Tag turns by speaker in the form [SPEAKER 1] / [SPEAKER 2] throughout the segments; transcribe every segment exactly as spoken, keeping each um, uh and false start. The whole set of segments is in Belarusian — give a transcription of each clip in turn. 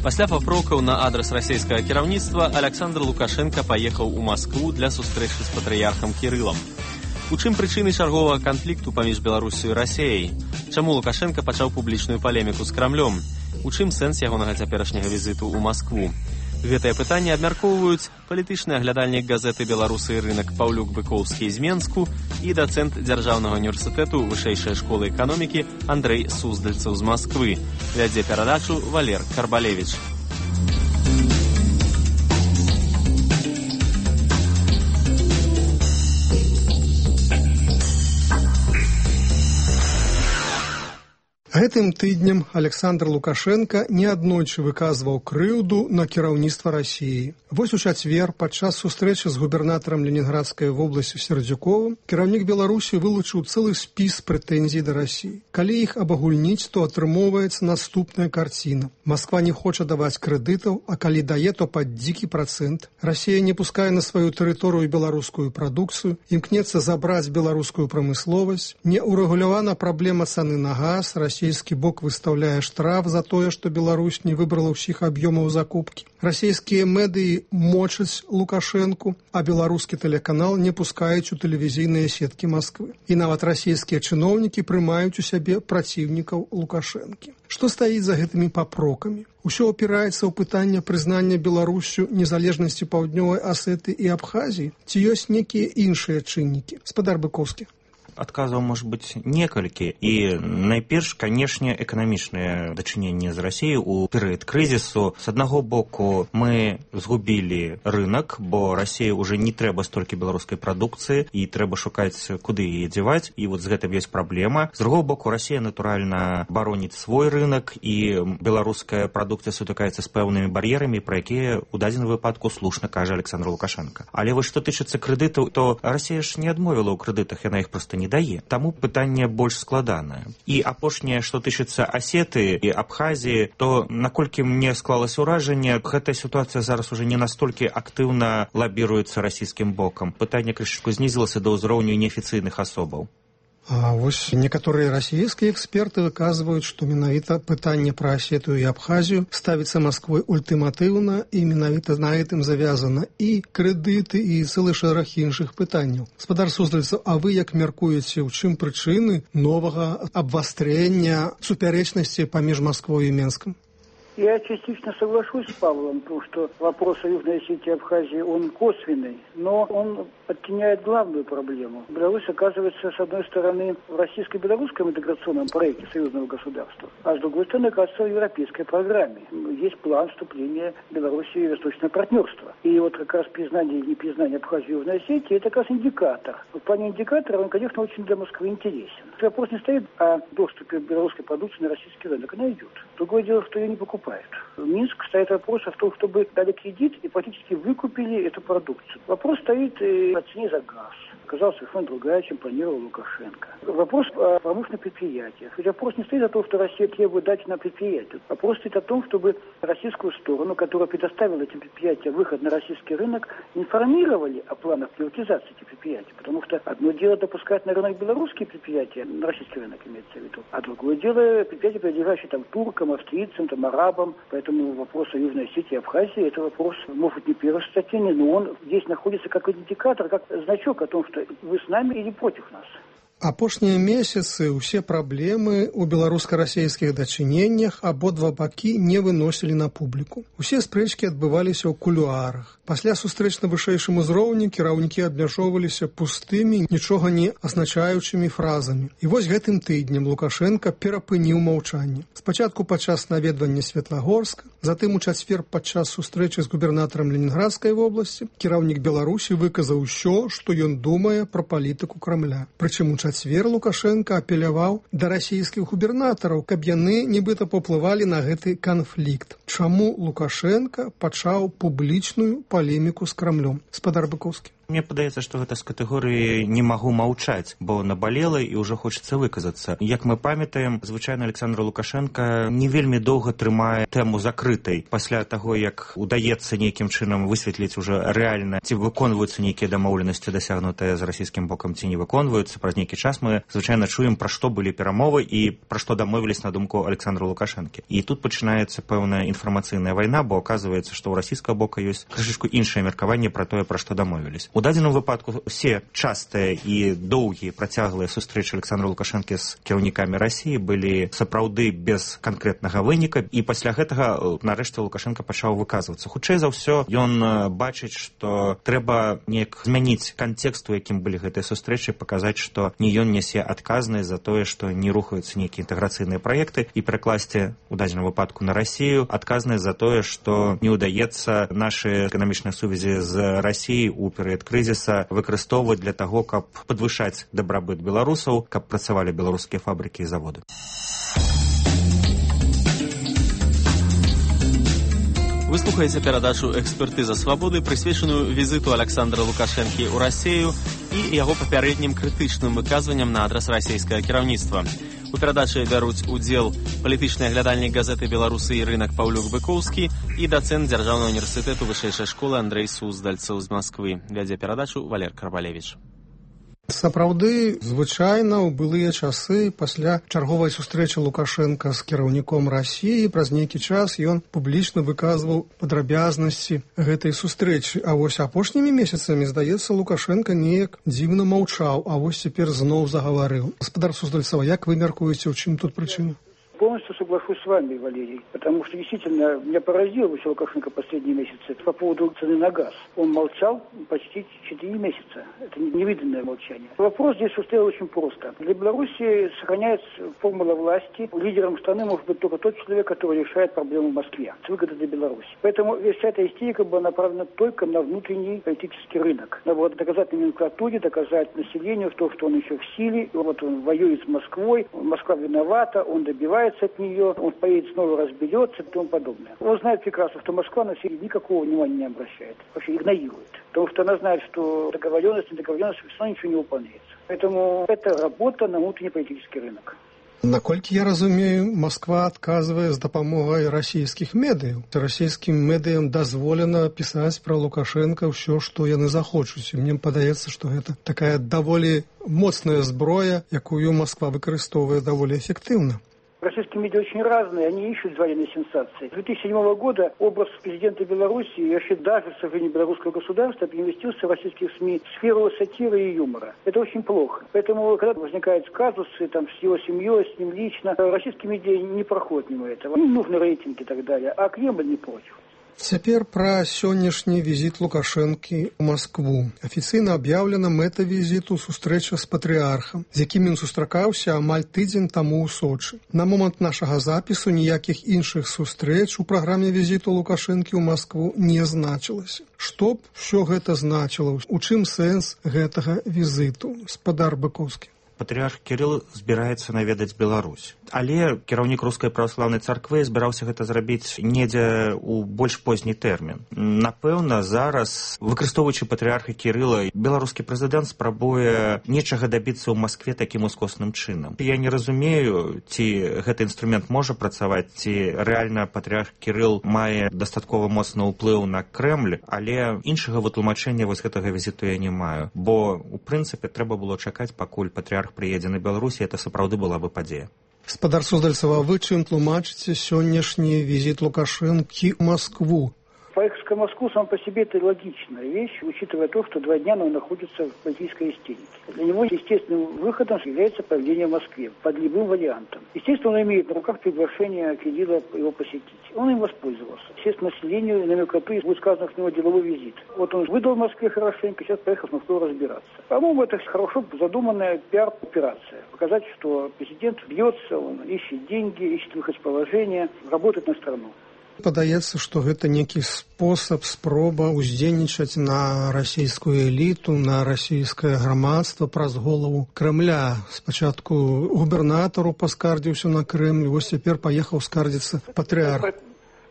[SPEAKER 1] Пасля папрокаў на адрас расійскага кіраўніцтва Александр Лукашенко паехаў у Маскву для сустрэчы з патрыярхам Кірылам. У чым прычыны чарговага канфлікту паміж Беларусю і Расіяй? Чаму Лукашенко пачаў публічную палеміку з Крамлём? У чым сэнс ягонага цяперашняга візіту ў Маскву? Гэтае пытанне абмяркоўваюць палітычны аглядальнік газеты «Беларусы і рынак» Паўлюк Быкоўскі з Менску і дацэнт Дзяржаўнага універсітэту Вышэйшай школы эканомікі Андрэй Суздальцаў з Масквы. Вядзе перадачу Валер Карбалевіч.
[SPEAKER 2] Гэтым тыднем Александр Лукашенко неаднойчы выказваў крыўду на кіраўніцтва Расіі. Вось у чацвер падчас сустрэчы з губернатарам Ленінградскай вобласці Сердзюковым кіраўнік Беларусі вылучыў цэлы спіс прэтэнзій да Расіі. Калі іх абагульніць, то атрымоўваецца наступная карціна. Масква не хоча даваць крэдытаў, а калі дае, то пад дзікі працэнт. Расія не пускае на сваю тэрыторыю беларускую прадукцыю, імкнецца забраць беларускую прамысловасць, не ўрэгулявана праблема цаны на газ, расійскі бок выстаўляе штраф за тое, што Беларусь не выбрала ўсіх аб'ёмаў закупкі. Расійскія медыі мочаць Лукашэнку, а беларускі тэлеканал не пускаюць у тэлевізійныя сеткі Масквы. І нават расійскія чыноўнікі прымаюць у сябе праціўнікаў Лукашэнкі. Што стаіць за гэтымі папрокамі? Усё опіраецца ў пытанне прызнання Беларусю незалежнасці Паўднёвай Асеты і Абхазіі? Ці ёсць некія іншыя чыннікі? Спадар Быкоўскі.
[SPEAKER 3] Адказаў можа быць некалькі, і найперш, канешне, эканамічнае дачыненне з Расіяй у перыяд крызісу. З аднаго боку мы згубілі рынок, бо Расіі ўжо не трэба столькі беларускай прадукцыі і трэба шукаць, куды яе дзяваць, і вот з гэтым ёсць праблема. З другого боку, Расія натуральна бароніць свой рынок, і беларуская прадукцыя сутыкаецца з пэўнымі бар'ерамі, пра якія ў дадзеным выпадку слушна кажа Александр Лукашенко. Але вось што тычыцца крэдытаў, то Расія ж не адмовіла ў крэдытах, яна іх проста не дае. Таму пытанне больш складанае. І апошняе, што тычыцца Асеты і Абхазіі, то наколькі мне склалася ўражанне, гэтая сітуацыя зараз уже не настолькі актыўна лабіруецца расійскім бокам. Пытанне крышачку знізілася да ўзроўню неафіцыйных асобаў.
[SPEAKER 2] А вось некаторыя расійскія эксперты выказваюць, што менавіта пытанне пра Асету і Абхазію ставіцца Масквой ультыматыўна, і менавіта на гэтым завязана і крэдыты, і цэлы шэраг іншых пытанняў. Спадар Суздальцаў, а вы як мяркуеце, у чым прычыны новага абвастрэння супярэчнасці паміж Масквой і Менскам?
[SPEAKER 4] Я частично соглашусь с Павлом, потому что вопрос о Южной Осетии и Абхазии, он косвенный, но он оттеняет главную проблему. Беларусь оказывается, с одной стороны, в российско-белорусском интеграционном проекте союзного государства, а с другой стороны, оказывается, в европейской программе. Есть план вступления Беларуси в восточное партнерство. И вот как раз признание или непризнание Абхазии и Южной Осетии, это как раз индикатор. В плане индикатора он, конечно, очень для Москвы интересен. Вопрос не стоит о доступе белорусской продукции на российский рынок. Она идет. Другое дело, что ее не покупают. Минск стоит вопрос о том, чтобы дали кредит и практически выкупили эту продукцию. Вопрос стоит о цене за газ. Оказалась совершенно другая, чем планировал Лукашенко. Вопрос о промышленных предприятиях. Ведь вопрос не стоит о том, что Россия требует дать на предприятия. Вопрос стоит о том, чтобы российскую сторону, которая предоставила этим предприятиям выход на российский рынок, информировали о планах приватизации этих предприятий. Потому что одно дело допускать на рынок белорусские предприятия, на российский рынок имеется в виду, а другое дело предприятия, принадлежащие там туркам, австрийцам, там, арабам. Поэтому вопрос о Южной Осетии и Абхазии, это вопрос, может, не первостатейный, но он здесь находится как индикатор, как значок о том, что вы с нами или против нас.
[SPEAKER 2] Апошнія месяцы ўсе праблемы ў беларуска-расійскіх дачыненнях абодва бакі не выносілі на публіку. Усе спрэчкі адбываліся ў кулуарах. Пасля сустрэч на вышэйшым узроўні кіраўнікі абмяжоўваліся пустымі, нічога не азначаючымі фразамі. І вось гэтым тыднем Лукашенко перапыніў маўчанне. Спачатку падчас наведвання Светлагорска, затым у чацвер падчас сустрэчы з губернатарам Ленінградскай вобласці кіраўнік Беларусі выказаў усё, што ён думае пра палітыку Крамля. Прычым у чацвер Лукашенко апеляваў да расійскіх губернатараў, каб яны нібыта паўплывалі на гэты канфлікт. Чаму Лукашенко пачаў публічную палеміку з Крамлём? Спадар Быкоўскі.
[SPEAKER 3] Мне падаецца, што гэта з катэгорыі не магу маўчаць, бо набалела і ўжо хочацца выказацца. Як мы памятаем, звычайна Александр Лукашенко не вельмі доўга трымае тэму закрытай. Пасля таго, як удаецца нейкім чынам высветліць уже рэальна, ці выконваюцца нейкія дамоўленасці, дасягнутыя з расійскім бокам, ці не выконваюцца, праз нейкі час мы звычайна чуем, пра што былі перамовы і пра што дамовілись на думку Александра Лукашэнкі. І тут пачынаецца пэўная інфармацыйная вайна, бо аказваецца, што ў расійскага бока ёсць крышачку іншае меркаванне пра тое, пра што дамовілись. У дадзеным выпадку усе частыя і доўгія працяглыя сустрэчы Александра Лукашэнкі з кіраўнікамі Расіі былі сапраўды без канкрэтнага выніка, і пасля гэтага нарэшце Лукашенко пачаў выказвацца. Хутчэй за ўсё, ён бачыць, што трэба неяк змяніць кантэкст, у якім былі гэтыя сустрэчы, паказаць, што не ён нясе адказнасць за тое, што не рухаюцца нейкія інтэграцыйныя праекты, і перакласці у дадзеным выпадку на Расію адказнасць за тое, што не ўдаецца нашы эканамічныя сувязі з Расіяй у перыяд крызіса выкарыстоўваць для таго, каб падвышаць дабрабыт беларусаў, каб працавалі беларускія фабрыкі і заводы.
[SPEAKER 1] Вы слухаеце перадачу «Экспертыза свабоды», прысвечаную візіту Александра Лукашэнкі ў Расію і яго папярэднім крытычным выказванням на адрас расійскага кіраўніцтва. У перадачы бяруць удзел палітычны аглядальнік газеты «Беларусы» і рынак Паўлюк Быкоўскі і дацэнт Дзяржаўнага універсітэту вышэйшай школы Андрэй Суздальцаў з Масквы. Вядзе перадачу Валер Карбалевіч.
[SPEAKER 2] Сапраўды, звычайна ў былыя часы пасля чарговай сустрэчы Лукашенка з кіраўніком Расіі праз нейкі час ён публічна выказваў падрабязнасці гэтай сустрэчы. А вось апошнімі месяцамі, здаецца, Лукашенко неяк дзіўна маўчаў, а вось цяпер зноў загаварыў. Гаспадар Суздальцова, як вы мяркуеце, у чым тут прычына?
[SPEAKER 4] Полностью соглашусь с вами, Валерий, потому что действительно меня поразило все Лукашенко последние месяцы по поводу цены на газ. Он молчал почти четыре месяца. Это невиданное молчание. Вопрос здесь стоял очень просто. Для Беларуси сохраняется формула власти. Лидером страны может быть только тот человек, который решает проблему в Москве. Это выгода для Беларуси. Поэтому вся эта истерика была направлена только на внутренний политический рынок. Надо было доказать номенклатуре, доказать населению то, что он еще в силе. Вот он воюет с Москвой, Москва виновата, он добивается от нее, он поедет снова разберется и тому подобное. Он знает прекрасно, что Москва на Сирии никакого внимания не обращает, вообще игнорирует. Потому что она знает, что договоренность, недоговоренность, все равно ничего не выполняется. Поэтому это работа на внутренний политический рынок.
[SPEAKER 2] Наколькі я разумею, Москва адказвае з дапамогай расійскіх медыяў. Расійскім медыям дазволена пісаць пра Лукашенка ўсё, што яны захочуць. І мне падаецца, што гэта такая даволі моцная зброя, якую Москва выкарыстоўвае даволі эфектыўна.
[SPEAKER 4] Российские медиа очень разные, они ищут военные сенсации. С две тысячи седьмого года образ президента Беларуси и вообще даже, к сожалению, белорусского государства переместился в российских СМИ в сферу сатиры и юмора. Это очень плохо. Поэтому, когда возникают казусы там, с его семьей, с ним лично, российские медиа не проходят мимо этого. Им нужны рейтинги и так далее, а Кремль не против.
[SPEAKER 2] Цяпер пра сённяшні візіт Лукашэнкі ў Маскву. Афіцыйна аб'яўлена мэта візіту сустрэча з патрыархам, з якім ён сустракаўся амаль тыдзень таму ў Сочы. На момант нашага запісу ніякіх іншых сустрэч у праграме візіту Лукашэнкі ў Маскву не значылася. Што б усё гэта значыла? У чым сэнс гэтага візіту? Гаспадар Быкоўскі.
[SPEAKER 3] Патрыарх Кірыл збіраецца наведаць Беларусь. Але кіраўнік рускай праваслаўнай царквы збіраўся гэта зрабіць недзе ў больш позні тэрмін. Напэўна, зараз, выкарыстоўваючы патрыарха Кірыла, беларускі прэзідэнт спрабуе нечага дабіцца ў Маскве такім ускосным чынам. Я не разумею, ці гэты інструмент можа працаваць, ці рэальна патрыарх Кірыл мае дастаткова моцны ўплыў на Крэмль, але іншага вытлумачэння вось гэтага візіту я не маю. Бо, у прынцыпе, трэба было чакаць, пакуль патрыарх прыедзе на Беларусі, это сапраўды была бы падзея.
[SPEAKER 2] Гаспадар Суздальцова, вы чым тлумачыце сённяшні візіт Лукашэнкі ў Маскву?
[SPEAKER 4] Поездка в Москву сам по себе это логичная вещь, учитывая то, что два дня он находится в политической истерике. Для него естественным выходом является появление в Москве под любым вариантом. Естественно, он имеет на руках приглашение Кирилла его посетить. Он им воспользовался. Естественно, населению номенклатуре будет сказано с него деловой визит. Вот он выдал в Москве хорошенько, сейчас поехал в Москву разбираться. По-моему, это хорошо задуманная пиар-операция. Показать, что президент бьется, он ищет деньги, ищет выход из положения, работает на страну.
[SPEAKER 2] Падаецца, што гэта нейкі спосаб, спроба ўздзейнічаць на расійскую эліту, на расійскае грамадства праз голову Крэмля. Спачатку губернатару паскардзіўся на Крэмль, вось цяпер паехаў скардзіцца патрыарх.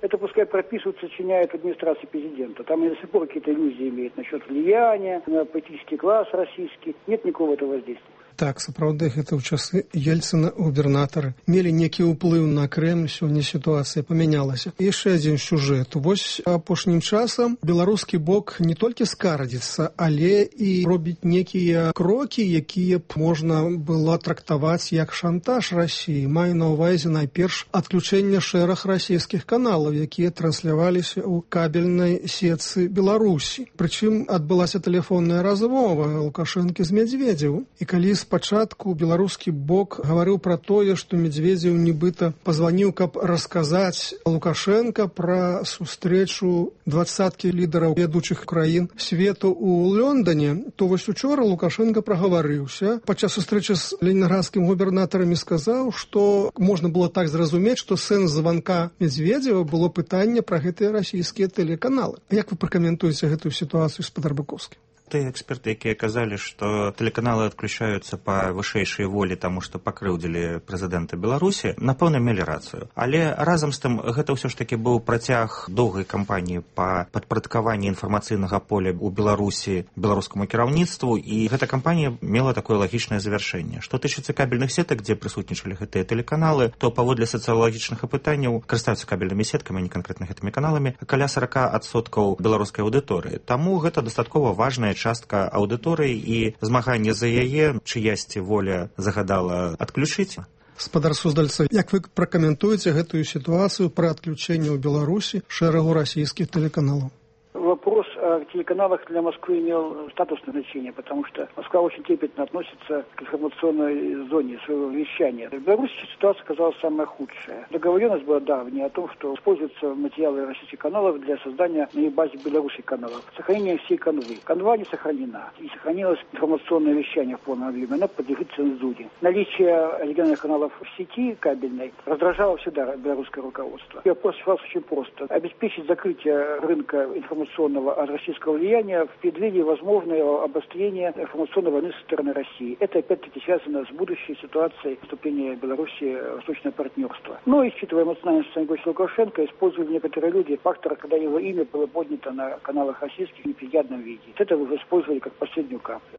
[SPEAKER 4] это пускай прописывают, сочиняют администрации президента. Там они до сих пор какие-то иллюзии имеют насчет влияния на политический класс российский. Нет никакого этого воздействия.
[SPEAKER 2] Так, сапраўды, гэта ў часы Ельцына губернатары мелі некі ўплыў на Крэмль, сёння сітуацыя памянялася. І яшчэ адзін сюжэт. Вось апошнім часам беларускі бок не толькі скардзіцца, але і робіць некія крокі, якія б можна было трактаваць як шантаж Расіі. Маю на ўвазе найперш адключэнне шэраг расійскіх каналаў, якія трансляваліся ў кабельнай сетцы Беларусі. Прычым адбылася тэлефонная размова Лукашэнкі з Медведзевым. І калі спачатку беларускі бок гаварыў пра тое, што Медведзеў нібыта пазваніў, каб расказаць Лукашенка пра сустрэчу дваццаткі лідараў ведучых краін свету ў Лондоне, то вось учора Лукашенка прагаварыўся. Падчас сустрэчы з ленінградскім губернатарамі сказаў, што можна было так зразумець, што сэнс званка Медведзева было пытанне пра гэтыя расійскія тэлеканалы. Як вы пракаментуеце гэтую сітуацыю, спадар Быкоўскі?
[SPEAKER 3] Тыя эксперты, якія казалі, што тэлеканалы адключаюцца па вышэйшай волі, таму што пакрыўдзілі прэзідэнта Беларусі, напэўна, мелі рацыю. Але разам з тым, гэта ўсё ж такі быў працяг доўгай кампаніі па падпарадкаванні інфармацыйнага поля ў Беларусі беларускаму кіраўніцтву, і гэта кампанія мела такое лагічнае завяршэнне. Што тычыцца кабельных сетак, дзе прысутнічалі гэтыя тэлеканалы, то паводле сацыялагічных апытанняў карыстаюцца кабельнымі сеткамі, а не канкрэтна гэтымі каналамі, каля сорок адсоткаў беларускай аўдыторыі. Таму гэта дастаткова важная частка аўдыторыі, і змаганне за яе, чыясьці воля загадала адключыць.
[SPEAKER 2] Спадар Суздальца, як вы пракаментуеце гэтую сітуацыю пра адключэнне ў Беларусі шэрагу расійскіх тэлеканалаў?
[SPEAKER 4] Вопрос о телеканалах для Москвы имел статусное значение, потому что Москва очень трепетно относится к информационной зоне своего вещания. В Беларуси ситуация оказалась самая худшая. Договоренность была давняя о том, что используются материалы российских каналов для создания на базе белорусских каналов. Сохранение всей канвы. Канва не сохранена. И сохранилось информационное вещание в полном объеме. Оно подлежит цензуре. Наличие региональных каналов в сети кабельной раздражало всегда белорусское руководство. И вопрос очень просто. Обеспечить закрытие рынка информационного от российского влияния в преддверии возможного обострения информационной войны со стороны России. Это опять-таки связано с будущей ситуацией вступления Беларуси в восточное партнерство. Но, учитывая эмоциональное состояние Лукашенко, использовали некоторые люди фактор, когда его имя было поднято на каналах российских в неприятном виде. Это вы использовали как последнюю каплю.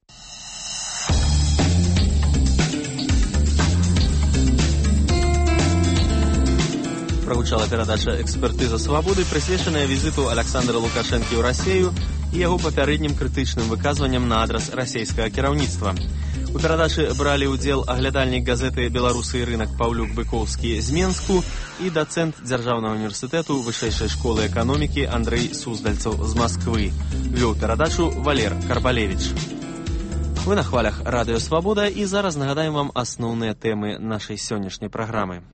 [SPEAKER 1] Прагучала перадача «Экспертыза свабоды», прысвечаная візіту Александра Лукашэнкі ў Расею і яго папярэднім крытычным выказванням на адрас расейскага кіраўніцтва. У перадачы бралі ўдзел аглядальнік газеты «Беларусы і рынак» Паўлюк Быкоўскі з Менску і дацэнт Дзяржаўнага універсітэту Вышэйшай школы эканомікі Андрэй Суздальцаў з Масквы. Вёў перадачу Валер Карбалевіч. Вы на хвалях радыё «Свабода», і зараз нагадаем вам асноўныя тэмы нашай сённяшняй праграмы.